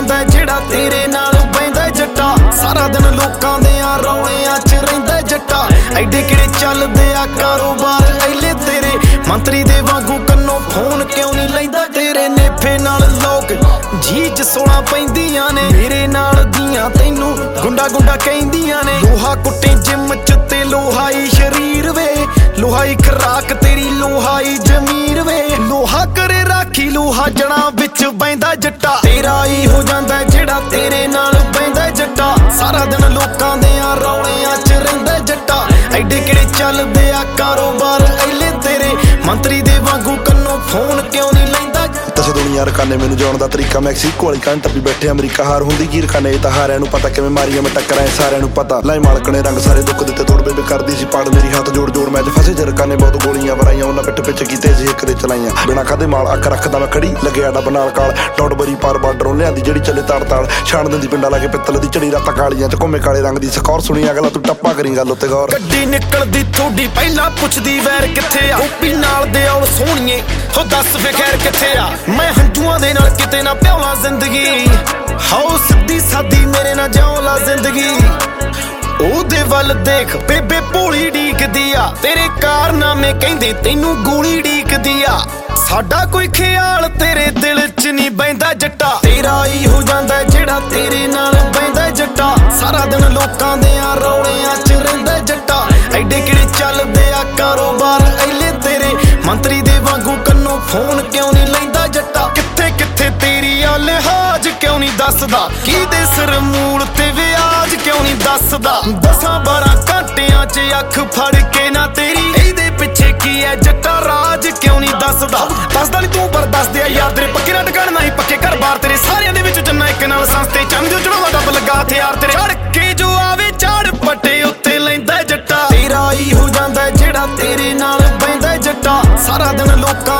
ਜਾਂਦਾ ਜਿਹੜਾ ਤੇਰੇ ਨਾਲ ਬਹਿੰਦਾ ਜੱਟਾ। ਸਾਰਾ ਦਿਨ ਲੋਕਾਂ ਦਿਆਂ ਰੌਲਿਆਂ 'ਚ ਰਹਿੰਦਾ ਜੱਟਾ। ਐਡੇ ਕਿਹੜੇ ਚੱਲਦੇ ਆ ਕਾਰੋਬਾਰ ਐਲੇ ਤੇਰੇ, ਮੰਤਰੀ ਦੇ ਵਾਂਗੂ ਕੰਨੋਂ ਫੋਨ ਕਿਉਂ ਨਹੀਂ ਲੈਂਦਾ ਤੇਰੇ। ਨੇਫੇ ਨਾਲ ਲੋਕ ਜੀਜ ਸੋਲਾਂ ਪੈਂਦੀਆਂ ਨੇ, ਮੇਰੇ ਨਾਲ ਦੀਆਂ ਤੈਨੂੰ ਗੁੰਡਾ ਗੁੰਡਾ ਕਹਿੰਦੀਆਂ ਨੇ। ਲੋਹਾ ਕੁੱਟੇ ਜਿੰਮ 'ਚ ਤੇ ਲੋਹਾਈ ਸ਼ਰੀਰ ਵੇ, ਲੋਹਾਈ ਖਰਾਕ ਤੇਰੀ ਲੋਹਾਈ ਜ਼ਮੀਰ ਵੇ। ਲੋਹਾ ਕਰੇ ਰਾਖੀ ਲੋਹਾ ਜੜਾਂ ਵਿੱਚ ਬਹਿੰਦਾ ਜੱਟਾ। ਤੇਰਾ ਹੀ ਹੋ ਜਾਂਦਾ ਜਿਹੜਾ ਤੇਰੇ ਨਾਲ ਬਹਿੰਦਾ ਜੱਟਾ। ਸਾਰਾ ਦਿਨ ਲੋਕਾਂ ਦਿਆਂ ਰੌਲਿਆਂ 'ਚ ਰਹਿੰਦਾ ਜੱਟਾ। ਐਡੇ ਕਿਹੜੇ ਚੱਲਦੇ ਆ ਕਾਰੋਬਾਰ ਐਲੇ ਤੇਰੇ, ਮੰਤਰੀ ਦੇ ਵਾਂਗੂ ਕੰਨੋਂ ਫੋਨ ਕਿਉਂ ਨਹੀਂ ਲੈਂਦਾ। ਦੱਸੇ ਦੁਨੀਆ ਰਕਾਨੇ ਮੈਨੂੰ ਜਾਣ ਦਾ ਤਰੀਕਾ, ਮੈਕਸੀਕੋ ਵਾਲੀ ਕੰਨ ਟੱਪੀ ਬੈਠੇ ਅਮਰੀਕਾ। ਹਾਰ ਹੁੰਦੀ ਕੀ ਰਕਾਨੇ, ਇਹ ਤਾਂ ਹਾਰਿਆਂ ਨੂੰ ਪਤਾ ਕਿਵੇਂ ਮਾਰੀਆਂ ਮੈਂ ਟੱਕਰਾਂ ਸਾਰਿਆਂ ਨੂੰ ਪਤਾ। ਲਾਈ ਮਾਲਕ ਨੇ ਰੰਗ ਸਾਰੇ ਦੁੱਖ ਦਿੱਤੇ ਤੋੜ ਬੇਬੇ ਕਰਦੀ ਸੀ ਪਾੜ ਮੇਰੀ ਹੱਥ ਜੋੜ ਜੋੜ ਮੈਚ ਫਸੇ ਜੇ ਰਕਾਨੇ ਬਹੁਤ ਗੋਲੀਆਂ ਵਰਾਈਆਂ ਉਹਨਾਂ ਪਿੱਠ ਪਿੱਛੇ ਕੀਤੇ ਸੀ ਇੱਕ ਦੇ ਚਲਾਈਆਂ। ਬਿਨਾਂ ਖਾਦੇ ਮਾਲ ਅੱਖ ਰੱਖਦਾ ਮੈਂ ਖੜੀ ਲੱਗੇ ਆਡਾ ਬਨਾਲ ਕਾਲ ਡੌਟ ਬਰੀ ਪਾਰ ਬਾਰਡਰੋਂ ਲਿਆਂਦੀ ਜਿਹੜੀ ਚੱਲੇ ਤਾੜ ਤਾੜ ਛਾਣ ਦਿੰਦੀ ਪਿੰਡਾਂ ਲਾ ਕੇ ਪਿੱਤਲ ਦੀ ਝੜੀ ਰਾਤਾਂ ਕਾਲੀਆਂ ਚ ਘੁੰਮੇ ਕਾਲੇ ਰੰਗ ਦੀ ਸਕੌਰ ਸੁਣੀ ਅਗਲਾ ਤੂੰ ਟੱਪਾ ਕਰੀ ਗੱਲ ਉੱਤੇ ਗੌਰ। ਗੱਡੀ ਨਿਕਲਦੀ ਥੋੜੀ ਪਹਿਲਾਂ ਪੁੱਛਦੀ ਵੈਰ ਕਿੱਥੇ ਆ, ਗੋਪੀ ਨਾਲ ਦੇ ਔਲ ਸੋਹਣੀਏ ਹੋ ਦੱਸ ਫੇ ਖੈਰ ਕਿੱਥੇ ਆ। ਮੈਂ ਹੰਝੂਆਂ ਦੇ ਨਾਲ ਕਿਤੇ ਨਾ ਪਿਆਉਣਾ ਜ਼ਿੰਦਗੀ, ਹਾਓ ਸਿੱਧੀ ਸਾਦੀ ਮੇਰੇ ਨਾਲ ਜਿਉਂ ਲਾ ਜ਼ਿੰਦਗੀ। ਉਹਦੇ ਵੱਲ ਦੇਖ ਬੇਬੇ ਭੋਲੀ ਡੀਕਦੀ ਆ, ਤੇਰੇ ਕਾਰਨਾਮੇ ਕਹਿੰਦੇ ਤੈਨੂੰ ਗੋਲੀ ਡੀਕਦੀ ਆ। ਸਾਡਾ ਕੋਈ ਖਿਆਲ ਤੇਰੇ ਦਿਲ 'ਚ ਨਹੀਂ ਬਹਿੰਦਾ ਜੱਟਾ। ਤੇਰਾ ਹੀ ਹੋ ਜਾਂਦਾ ਜਿਹੜਾ ਤੇਰੇ ਨਾਲ ਬਹਿੰਦਾ ਜੱਟਾ। ਸਾਰਾ ਦਿਨ ਲੋਕਾਂ ਦਿਆਂ ਰੌਲਿਆਂ 'ਚ ਰਹਿੰਦਾ ਜੱਟਾ। ਐਡੇ ਕਿਹੜੇ ਚੱਲਦੇ ਆ ਕਾਰੋਬਾਰ ਐਲੇ ਤੇਰੇ, ਮੰਤਰੀ ਦੇ ਵਾਂਗੂ ਕੰਨੋਂ ਫੋਨ ਕਿਉਂ ਨਹੀਂ ਲੈਂਦਾ ਜੱਟਾ। ਕਿੱਥੇ ਕਿੱਥੇ ਤੇਰੀ ਆ ਲਿਹਾਜ਼ ਕਿਉਂ ਨਹੀਂ ਦੱਸਦਾ, ਕਿਹਦੇ ਸਿਰ ਮੂਲ ਤੇ ਵਿਆਜ ਕਿਉਂ ਨਹੀਂ ਦੱਸਦਾ। 10-12 ਘੰਟਿਆਂ 'ਚ ਅੱਖ ਫੜ ਕੇ ਨਾ ਤੇਰੀ, ਇਹਦੇ ਪਿੱਛੇ ਕੀ ਐ ਜੱਟਾ ਰਾਜ ਕਿਉਂ ਨਹੀਂ ਦੱਸਦਾ। ਦੱਸਦਾ ਨੀ ਤੂੰ ਪਰ ਦੱਸਦੇ ਆ ਯਾਰ ਤੇਰੇ, ਪੱਕੇ ਨਾ ਟਿਕਾਣ ਨਹੀਂ ਪੱਕੇ ਘਰ ਬਾਰ ਤੇਰੇ। ਸਾਰਿਆਂ ਦੇ ਵਿੱਚ ਜੰਨਾ ਇੱਕ ਨਾਲ ਸੰਸਤੇ ਚੰਦ ਚੜਾਵਾ ਡੱਬ ਲੱਗਾ ਹਥਿਆਰ ਤੇਰੇ। ਚੜ ਕੇ ਜੋ ਆਵੇ ਝਾੜ ਪੱਟੇ ਉੱਤੇ ਲੈਂਦਾ ਜੱਟਾ। ਤੇਰਾ ਹੀ ਹੋ ਜਾਂਦਾ ਜਿਹੜਾ ਤੇਰੇ ਨਾਲ ਬਹਿੰਦਾ ਜੱਟਾ। ਸਾਰਾ ਦਿਨ ਲੋਕਾਂ